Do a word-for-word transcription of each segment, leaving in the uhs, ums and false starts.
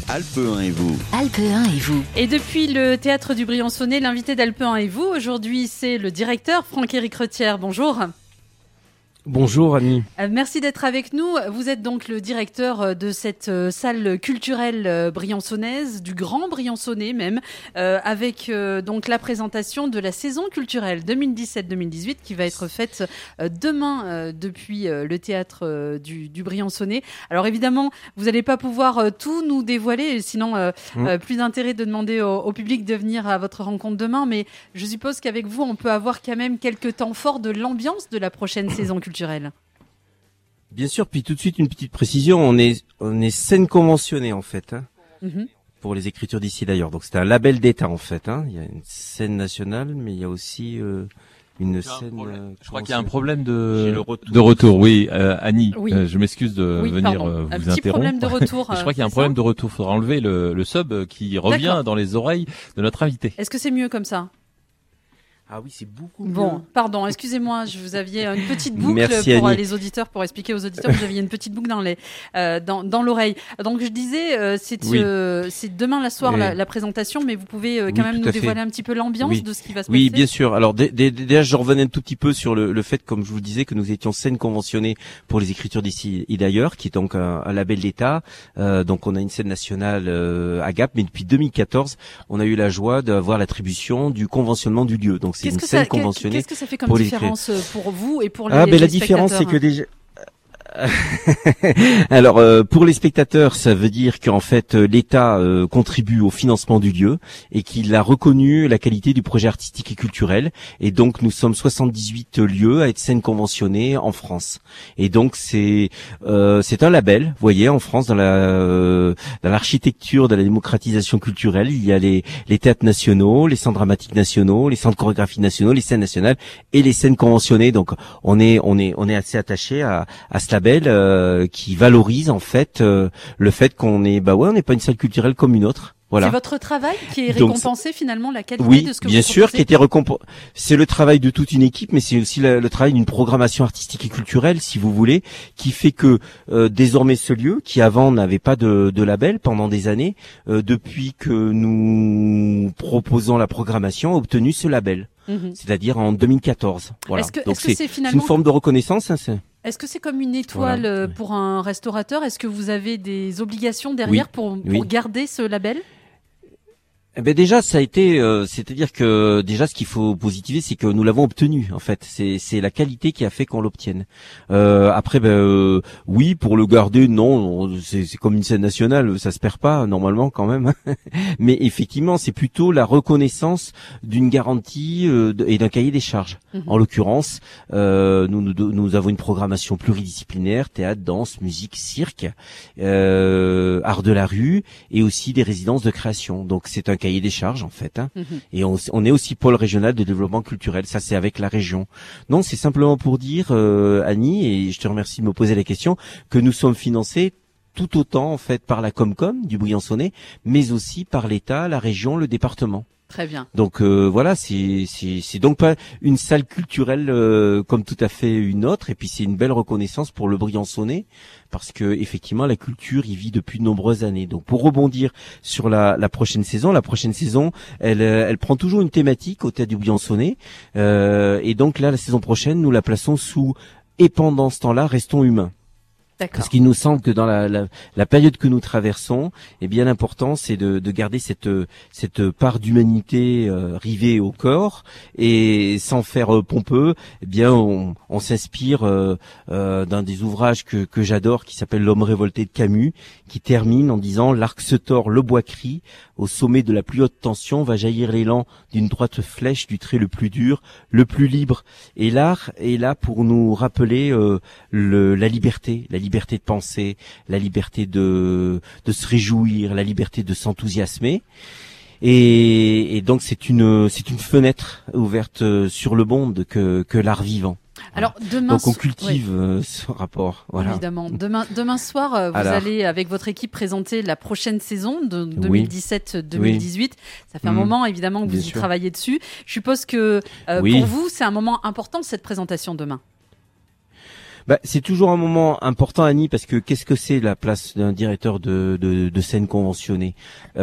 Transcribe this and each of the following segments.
Alpe un et vous. Alpe un et vous. Et depuis le théâtre du Briançonnet, l'invité d'Alpe un et vous, aujourd'hui c'est le directeur Franck-Éric Retière. Bonjour. Bonjour Annie. Euh, merci d'être avec nous. Vous êtes donc le directeur de cette euh, salle culturelle euh, briançonnaise, du Grand Briançonnet même, euh, avec euh, donc la présentation de la saison culturelle deux mille dix-sept deux mille dix-huit qui va être faite euh, demain euh, depuis euh, le théâtre euh, du, du Briançonnet. Alors évidemment, vous n'allez pas pouvoir euh, tout nous dévoiler, sinon euh, mmh. euh, plus d'intérêt de demander au, au public de venir à votre rencontre demain, mais je suppose qu'avec vous, on peut avoir quand même quelques temps forts de l'ambiance de la prochaine saison culturelle. Bien sûr, puis tout de suite une petite précision, on est on est scène conventionnée en fait, hein, mm-hmm. pour les écritures d'ici d'ailleurs. Donc c'est un label d'État en fait. Hein. Il y a une scène nationale, mais il y a aussi euh, une scène. Euh, je crois qu'il y a un problème de retour. de retour. Oui, euh, Annie, oui. Euh, je m'excuse de oui, venir pardon. euh, vous un interrompre. Petit problème de retour. je crois qu'il y a un problème ça de retour. Il faudra enlever le, le sub qui revient D'accord. dans les oreilles de notre invité. Est-ce que c'est mieux comme ça ? Ah oui, c'est beaucoup Bon, mieux. pardon, excusez-moi, je vous aviez une petite boucle Merci, pour Annie. les auditeurs, pour expliquer aux auditeurs que vous aviez une petite boucle dans les euh, dans dans l'oreille. Donc je disais, euh, c'est oui. euh, c'est demain la soir oui. la, la présentation, mais vous pouvez euh, quand oui, même nous dévoiler fait. un petit peu l'ambiance oui. de ce qui va se oui, passer. Oui, bien sûr. Alors dé, dé, déjà, je revenais un tout petit peu sur le, le fait, comme je vous le disais, que nous étions scène conventionnée pour les écritures d'ici et d'ailleurs, qui est donc un, un label d'État. Euh, donc on a une scène nationale euh, à Gap, mais depuis deux mille quatorze, on a eu la joie d'avoir l'attribution du conventionnement du lieu. Donc c'est Qu'est-ce une que scène ça, conventionnée. Qu'est-ce que ça fait comme différence pour vous et pour les, ah, ben, les la différence, c'est que déjà alors euh, pour les spectateurs, ça veut dire qu'en fait euh, l'État euh, contribue au financement du lieu et qu'il a reconnu la qualité du projet artistique et culturel. Et donc nous sommes soixante-dix-huit lieux à être scène conventionnée en France. Et donc c'est euh, c'est un label, vous voyez, en France dans la euh, dans l'architecture de la démocratisation culturelle, il y a les les théâtres nationaux, les centres dramatiques nationaux, les centres chorégraphiques nationaux, les scènes nationales et les scènes conventionnées. Donc on est on est on est assez attaché à à ce label Euh, qui valorise en fait euh, le fait qu'on est bah ouais on n'est pas une salle culturelle comme une autre. Voilà. C'est votre travail qui est Donc, récompensé finalement, la qualité oui, de ce que bien vous sûr, proposez. qui était récompensé. C'est le travail de toute une équipe, mais c'est aussi la, le travail d'une programmation artistique et culturelle, si vous voulez, qui fait que euh, désormais ce lieu, qui avant n'avait pas de, de label pendant des années, euh, depuis que nous proposons la programmation, a obtenu ce label, mm-hmm. c'est-à-dire en deux mille quatorze. Voilà. Est-ce que, Donc est-ce que c'est, c'est finalement c'est une forme de reconnaissance. Hein, c'est... Est-ce que c'est comme une étoile voilà. pour un restaurateur ? Est-ce que vous avez des obligations derrière oui. pour, pour oui. garder ce label ? Eh ben déjà ça a été, euh, c'est-à-dire que déjà ce qu'il faut positiver, c'est que nous l'avons obtenu en fait. C'est c'est la qualité qui a fait qu'on l'obtienne. Euh, après ben euh, oui pour le garder non, c'est, c'est comme une scène nationale, ça se perd pas normalement quand même. Mais effectivement c'est plutôt la reconnaissance d'une garantie euh, et d'un cahier des charges. Mmh. En l'occurrence, euh, nous, nous nous avons une programmation pluridisciplinaire, théâtre, danse, musique, cirque, euh, art de la rue et aussi des résidences de création. Donc c'est un cahier des charges en fait, hein. mm-hmm. Et on, on est aussi pôle régional de développement culturel. Ça c'est avec la région. Non, c'est simplement pour dire, euh, Annie, et je te remercie de me poser la question, que nous sommes financés tout autant en fait par la Comcom du Briançonnet, mais aussi par l'État, la région, le département. Très bien. Donc euh, voilà, c'est, c'est c'est donc pas une salle culturelle euh, comme tout à fait une autre, et puis c'est une belle reconnaissance pour le Briançonnet parce que effectivement la culture y vit depuis de nombreuses années. Donc pour rebondir sur la, la prochaine saison, la prochaine saison, elle elle prend toujours une thématique au théâtre du Briançonnet, euh, et donc là la saison prochaine nous la plaçons sous et pendant ce temps-là restons humains. D'accord. Parce qu'il nous semble que dans la, la, la période que nous traversons, eh bien l'important c'est de, de garder cette cette part d'humanité euh, rivée au corps et sans faire euh, pompeux. Eh bien on, on s'inspire euh, euh, d'un des ouvrages que, que j'adore qui s'appelle L'homme révolté de Camus, qui termine en disant l'arc se tord, le bois crie, au sommet de la plus haute tension va jaillir l'élan d'une droite flèche du trait le plus dur, le plus libre. Et l'art est là pour nous rappeler euh, le, la liberté, la liberté de penser, la liberté de, de se réjouir, la liberté de s'enthousiasmer. Et, et donc c'est une, c'est une fenêtre ouverte sur le monde que, que l'art vivant. Alors demain, donc on cultive oui. euh, ce rapport. Voilà. Évidemment. Demain, demain soir, euh, vous Alors. allez avec votre équipe présenter la prochaine saison de deux mille dix-sept deux mille dix-huit. Oui. Ça fait un mmh. moment évidemment que vous Bien y sûr. travaillez dessus. Je suppose que euh, oui. pour vous, c'est un moment important cette présentation demain. Bah, c'est toujours un moment important, Annie, parce que qu'est-ce que c'est la place d'un directeur de, de, de scène conventionné?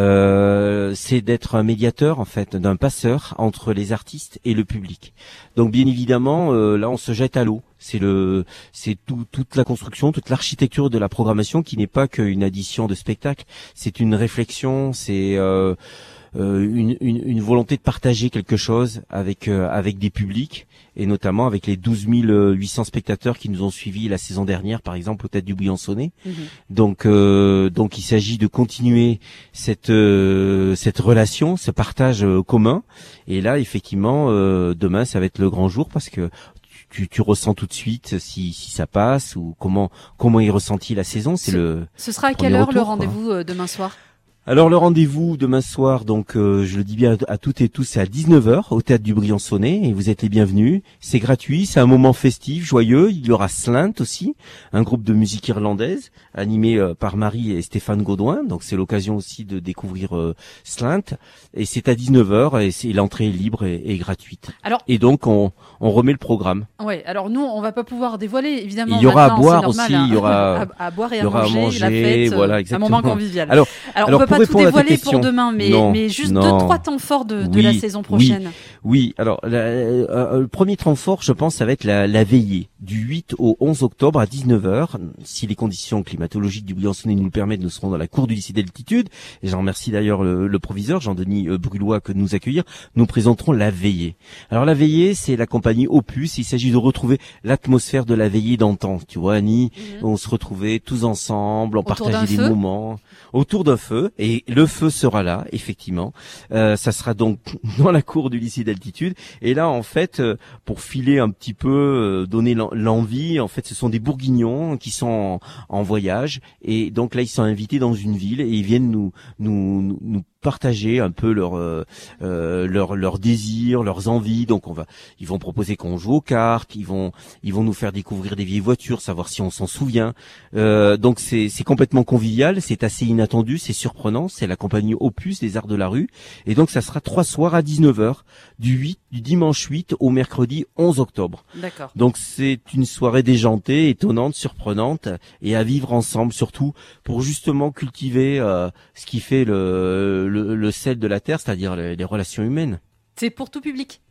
euh, C'est d'être un médiateur, en fait, d'un passeur entre les artistes et le public. Donc, bien évidemment, euh, là, on se jette à l'eau. C'est le, c'est tout, toute la construction, toute l'architecture de la programmation qui n'est pas qu'une addition de spectacles. C'est une réflexion, c'est euh, euh, une, une, une volonté de partager quelque chose avec euh, avec des publics, et notamment avec les douze mille huit cents spectateurs qui nous ont suivis la saison dernière, par exemple, au Théâtre du Briançonnais. Mmh. Donc, euh, donc, il s'agit de continuer cette euh, cette relation, ce partage euh, commun. Et là, effectivement, euh, demain, ça va être le grand jour parce que Tu, tu ressens tout de suite si, si ça passe ou comment comment est ressentie la saison. C'est ce, le. Ce sera à quelle heure retour, le rendez-vous quoi. Demain soir? Alors le rendez-vous demain soir, donc euh, je le dis bien à, à toutes et tous, c'est à dix-neuf heures au Théâtre du Briançonnais et vous êtes les bienvenus. C'est gratuit, c'est un moment festif, joyeux. Il y aura Slint aussi, un groupe de musique irlandaise animé euh, par Marie et Stéphane Gaudouin. Donc c'est l'occasion aussi de découvrir euh, Slint. Et c'est à dix-neuf heures et c'est, l'entrée est libre et, et gratuite. Alors, et donc on, on remet le programme. Ouais. Alors nous, on va pas pouvoir dévoiler évidemment. Il y aura à boire normal, aussi. hein, il y aura à, à boire et il y aura à manger, à manger, la fête, voilà, exactement. Un moment convivial. Alors, alors, alors on peut pas tout dévoiler pour question. demain, mais non, mais juste non. deux trois temps forts de, de oui, la saison prochaine. Oui, oui. Alors la, euh, le premier temps fort, je pense, ça va être la, la veillée du huit au onze octobre à dix-neuf heures. Si les conditions climatologiques du Briançonnais nous le permettent, nous serons dans la cour du lycée d'altitude. Et j'en remercie d'ailleurs le, le proviseur Jean-Denis euh, Brulois que de nous accueillir. Nous présenterons la veillée. Alors la veillée, c'est la compagnie Opus. Il s'agit de retrouver l'atmosphère de la veillée d'antan. Tu vois, Annie, mmh. on se retrouvait tous ensemble, on autour partageait des feu. moments autour d'un feu. Et le feu sera là, effectivement. Euh, ça sera donc dans la cour du lycée d'altitude. Et là, en fait, euh, pour filer un petit peu, euh, donner l'envie, en fait, ce sont des Bourguignons qui sont en, en voyage. Et donc là, ils sont invités dans une ville et ils viennent nous nous nous, nous partager un peu leur euh, euh, leur leurs désirs, leurs envies. Donc on va, ils vont proposer qu'on joue aux cartes, ils vont ils vont nous faire découvrir des vieilles voitures, savoir si on s'en souvient. Euh, donc c'est c'est complètement convivial, c'est assez inattendu, c'est surprenant. C'est la compagnie Opus des Arts de la Rue, et donc ça sera trois soirs à dix-neuf heures du huit du dimanche huit au mercredi onze octobre. D'accord. Donc c'est une soirée déjantée, étonnante, surprenante, et à vivre ensemble, surtout pour justement cultiver euh, ce qui fait le Le, le sel de la terre, c'est-à-dire les, les relations humaines. C'est pour tout public?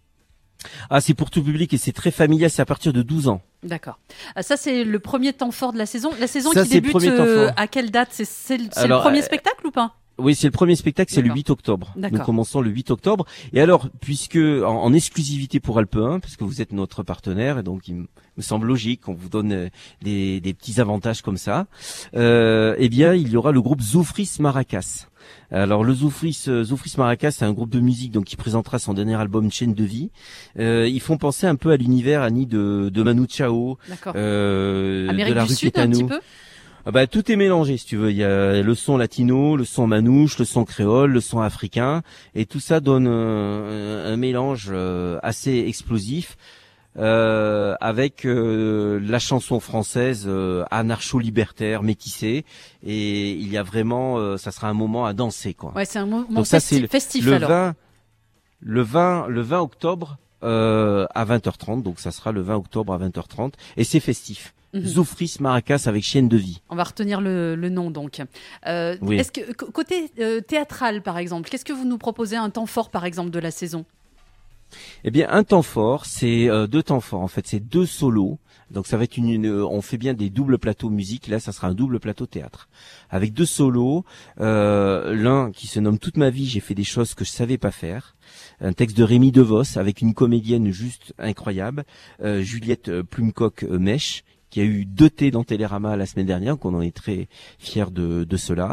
Ah, c'est pour tout public et c'est très familial, c'est à partir de douze ans. D'accord. Ça, c'est le premier temps fort de la saison. La saison Ça, qui débute euh, à quelle date? C'est, c'est, c'est Alors, le premier euh, spectacle ou pas? Oui, c'est le premier spectacle, c'est D'accord. le huit octobre. D'accord. Nous commençons le huit octobre. Et alors, puisque en, en exclusivité pour Alpe un, parce que vous êtes notre partenaire, et donc il me semble logique qu'on vous donne des, des petits avantages comme ça, euh, eh bien, il y aura le groupe Zoufris Maracas. Alors le Zoufris, Zoufris Maracas, c'est un groupe de musique donc qui présentera son dernier album Chaîne de vie. Euh, ils font penser un peu à l'univers, Annie, de, de Manu Chao, euh, de la du rue Sud, Quétanou. Un petit peu. Ah bah, tout est mélangé, si tu veux. Il y a le son latino, le son manouche, le son créole, le son africain, et tout ça donne un, un mélange assez explosif. Euh, avec euh, la chanson française euh, anarcho-libertaire, métissée, et il y a vraiment, euh, ça sera un moment à danser, quoi. Ouais, c'est un moment Donc festi- ça, c'est le, festif le alors. vingt, le vingt, le vingt octobre euh, à vingt heures trente, donc ça sera le vingt octobre à vingt heures trente, et c'est festif. Mm-hmm. Zoufris Maracas avec Chaîne de vie. On va retenir le, le nom donc. Euh, oui. Est-ce que côté euh, théâtral par exemple, qu'est-ce que vous nous proposez un temps fort par exemple de la saison? Eh bien, un temps fort, c'est euh, deux temps forts. En fait, c'est deux solos. Donc, ça va être une, une. On fait bien des doubles plateaux musique. Là, ça sera un double plateau théâtre avec deux solos. Euh, l'un qui se nomme Toute ma vie, j'ai fait des choses que je savais pas faire. Un texte de Rémi DeVos avec une comédienne juste incroyable, euh, Juliette Plumecoq-Mèche, qui a eu deux T dans Télérama la semaine dernière, qu'on en est très fiers de, de cela.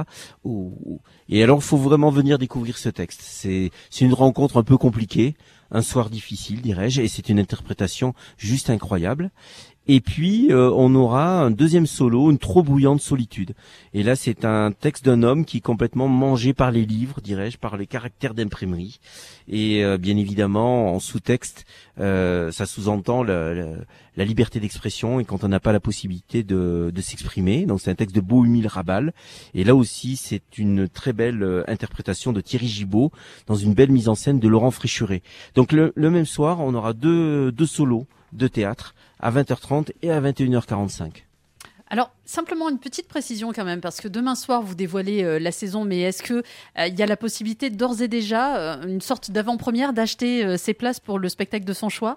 Et alors, il faut vraiment venir découvrir ce texte. C'est, c'est une rencontre un peu compliquée, un soir difficile, dirais-je, et c'est une interprétation juste incroyable. Et puis, euh, on aura un deuxième solo, Une trop bouillante solitude. Et là, c'est un texte d'un homme qui est complètement mangé par les livres, dirais-je, par les caractères d'imprimerie. Et euh, bien évidemment, en sous-texte, euh, ça sous-entend la, la, la liberté d'expression et quand on n'a pas la possibilité de, de s'exprimer. Donc, c'est un texte de Bohumil Rabal. Et là aussi, c'est une très belle euh, interprétation de Thierry Gibaud dans une belle mise en scène de Laurent Fréchuret. Donc le, le même soir, on aura deux, deux solos de théâtre à vingt heures trente et à vingt et une heures quarante-cinq. Alors, simplement une petite précision quand même, parce que demain soir, vous dévoilez euh, la saison, mais est-ce qu'il euh, y a la possibilité d'ores et déjà, euh, une sorte d'avant-première, d'acheter euh, ses places pour le spectacle de son choix ?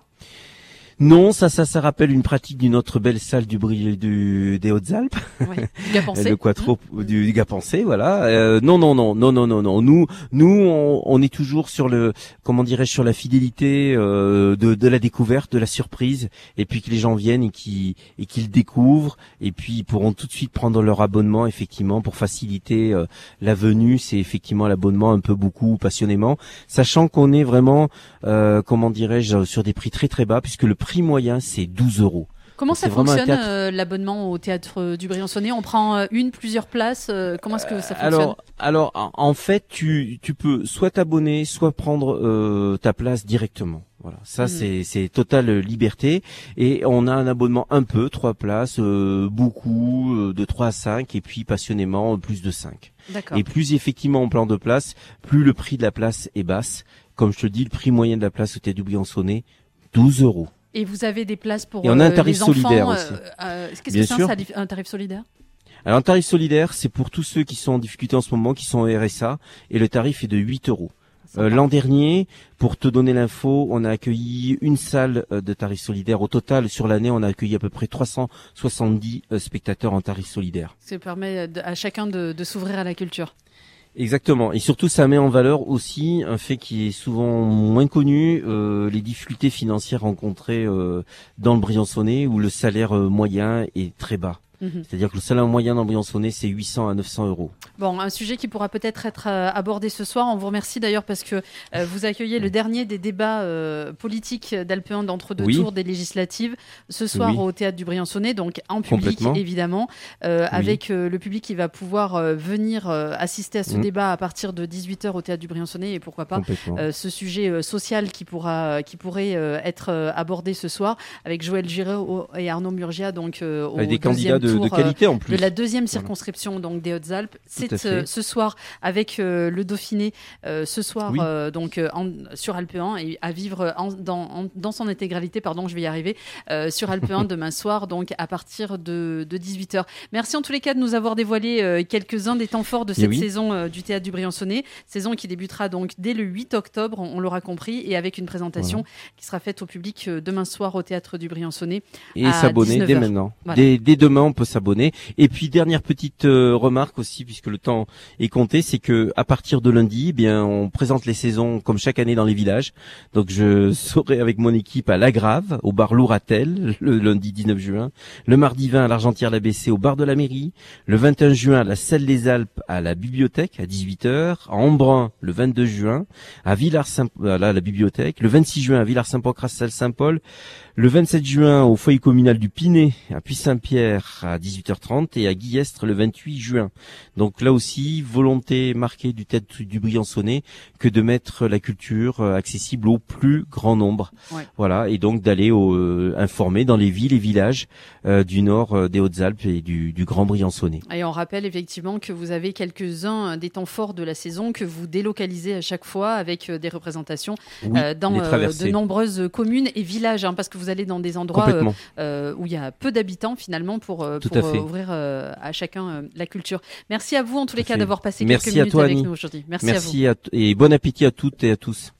Non, ça, ça, ça rappelle une pratique d'une autre belle salle du Brie du, des Hautes-Alpes. Oui, du Gapensé. Le Quattro mmh. du, du Gapensé, voilà. Euh, non, non, non, non, non, non, non. Nous, nous, on, on est toujours sur le, comment dirais-je, sur la fidélité euh, de, de la découverte, de la surprise, et puis que les gens viennent et qui et qu'ils découvrent, et puis ils pourront tout de suite prendre leur abonnement, effectivement, pour faciliter euh, la venue. C'est effectivement l'abonnement un peu beaucoup passionnément, sachant qu'on est vraiment, euh, comment dirais-je, sur des prix très très bas, puisque le prix moyen c'est douze euros. Comment Donc, ça fonctionne euh, l'abonnement au théâtre du Briançonnais ? On prend euh, une, plusieurs places. Euh, comment est-ce que ça fonctionne ? Alors, alors en, en fait, tu tu peux soit t'abonner, soit prendre euh, ta place directement. Voilà, ça mmh. c'est c'est totale liberté. Et on a un abonnement un peu, trois places, euh, beaucoup, euh, de trois à cinq, et puis passionnément plus de cinq. D'accord. Et plus effectivement on plan de place, plus le prix de la place est basse. Comme je te dis, le prix moyen de la place au théâtre du Briançonnais, douze euros. Et vous avez des places pour Et on a un euh, tarif les enfants, solidaire euh, aussi. Euh, Qu'est-ce Bien que c'est sûr. un, salif- un tarif solidaire ? Alors, un tarif solidaire, c'est pour tous ceux qui sont en difficulté en ce moment, qui sont en R S A, et le tarif est de huit euros. Euh, l'an dernier, pour te donner l'info, on a accueilli une salle euh, de tarif solidaire. Au total, sur l'année, on a accueilli à peu près trois cent soixante-dix euh, spectateurs en tarif solidaire. Ça permet de, à chacun de, de s'ouvrir à la culture. Exactement. Et surtout, ça met en valeur aussi un fait qui est souvent moins connu, euh, les difficultés financières rencontrées euh, dans le Briançonnais, où le salaire euh, moyen est très bas. Mmh. C'est-à-dire que le salaire moyen dans le Briançonnais, c'est huit cents à neuf cents euros. Bon, un sujet qui pourra peut-être être euh, abordé ce soir. On vous remercie d'ailleurs parce que euh, vous accueillez le dernier des débats euh, politiques d'Alpe un d'entre-deux oui. tours des législatives ce soir oui. au Théâtre du Briançonnais, donc en public évidemment, euh, oui. avec euh, le public qui va pouvoir euh, venir euh, assister à ce mmh. débat à partir de dix-huit heures au Théâtre du Briançonnais et pourquoi pas euh, ce sujet euh, social qui, pourra, qui pourrait euh, être euh, abordé ce soir avec Joël Giraud et Arnaud Murgia, donc euh, au avec des candidats de De, de qualité en plus. De la deuxième circonscription voilà. donc des Hautes-Alpes. C'est euh, ce soir avec euh, le Dauphiné, euh, ce soir oui. euh, donc euh, en, sur Alpe un et à vivre en, dans, en, dans son intégralité, pardon, je vais y arriver, euh, sur Alpe un demain soir, donc à partir de, de dix-huit heures. Merci en tous les cas de nous avoir dévoilé euh, quelques-uns des temps forts de cette oui. saison euh, du Théâtre du Briançonnais, saison qui débutera donc dès le huit octobre, on, on l'aura compris, et avec une présentation voilà. qui sera faite au public euh, demain soir au Théâtre du Briançonnais. Et s'abonner dès maintenant. Voilà. Dès, dès demain, on peut s'abonner. Et puis dernière petite euh, remarque aussi, puisque le temps est compté, c'est que à partir de lundi, eh bien on présente les saisons comme chaque année dans les villages. Donc je serai avec mon équipe à La Grave, au bar Louratel, le lundi dix-neuf juin, le mardi vingt à l'Argentière-l'A B C au bar de la mairie, le vingt et un juin à la Selle des Alpes à la bibliothèque à dix-huit heures, à Embrun le vingt-deux juin, à Villars-Saint là la bibliothèque, le vingt-six juin à Villars-Saint-Pancras salle Saint-Paul, le vingt-sept juin au foyer communal du Pinet à Puy-Saint-Pierre à dix-huit heures trente et à Guillestre le vingt-huit juin. Donc là aussi, volonté marquée du Théâtre du Briançonnais que de mettre la culture accessible au plus grand nombre. Ouais. Voilà, et donc d'aller euh, informer dans les villes et villages euh, du nord euh, des Hautes-Alpes et du, du Grand Briançonnais. Et on rappelle effectivement que vous avez quelques-uns des temps forts de la saison que vous délocalisez à chaque fois avec des représentations oui, euh, dans euh, de nombreuses communes et villages, hein, parce que vous allez dans des endroits euh, euh, où il y a peu d'habitants finalement pour, euh, pour euh, ouvrir euh, à chacun euh, la culture. Merci à vous en tous les cas d'avoir passé Merci quelques minutes toi, avec Annie. nous aujourd'hui. Merci, Merci à vous. À t- et bon appétit à toutes et à tous.